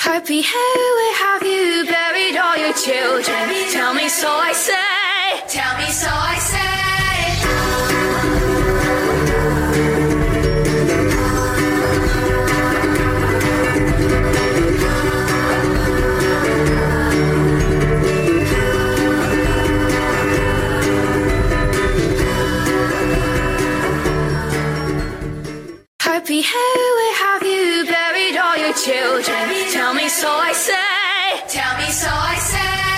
Happy, hey, where have you buried all your children? Tell me so I say, tell me so I say. Happy, hey, where have you buried all your children? Tell me so I say, tell me so I say.